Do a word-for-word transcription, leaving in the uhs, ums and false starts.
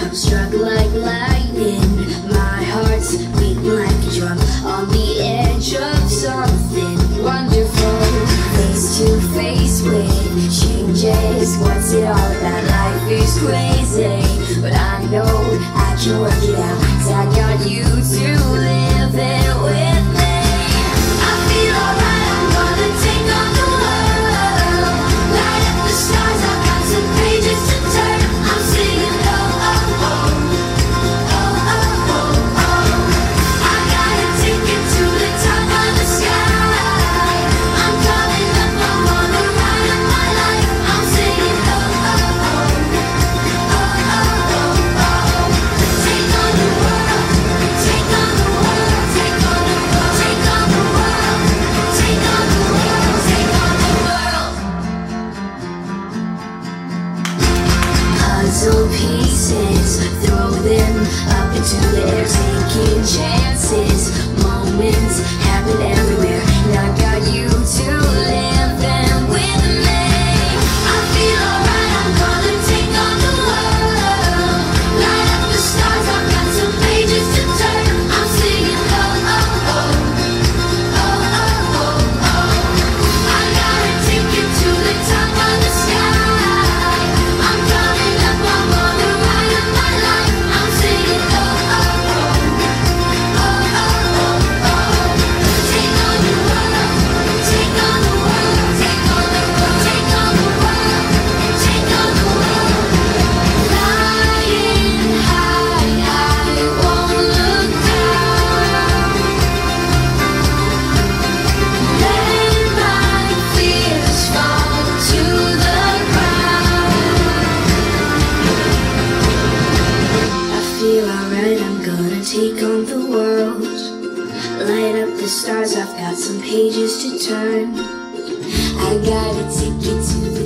I'm struck like lightning. My heart's beating like a drum on the edge of something wonderful. Face to face with changes. What's it all about? Life is crazy, but I know I can work it out. 'Cause I got you to live it with me. I feel alright, I'm gonna take on the world. Light up the stars, I've got some pages to turn. I'm singing oh oh oh, oh oh oh oh. I got a ticket to the top of the sky. I'm coming up, I'm on the ride of my life. I'm singing oh oh oh, oh oh oh oh. Take on the world, take on the world, take on the world, take on the world, take on the world, take on the world. Puzzle pieces, throw them up into the air, taking chances. Moments happen everywhere, and I got you to live them with me. I feel alright, I'm gonna take on the world. Light up the stars, I've got some pages to turn. I'm singing oh oh oh, oh oh oh oh. I got a ticket to the top of the sky. I'm coming up, I'm on the ride of my life. I'm singing oh oh oh, oh oh oh oh. Take on the world, take on the world, take on the world, take on the world, take on the world. Flying high, I won't look down. Let my fears fall to the ground. I feel alright, I'm gonna take on the world. Light up the stars, I've got some pages to turn. I got a ticket to the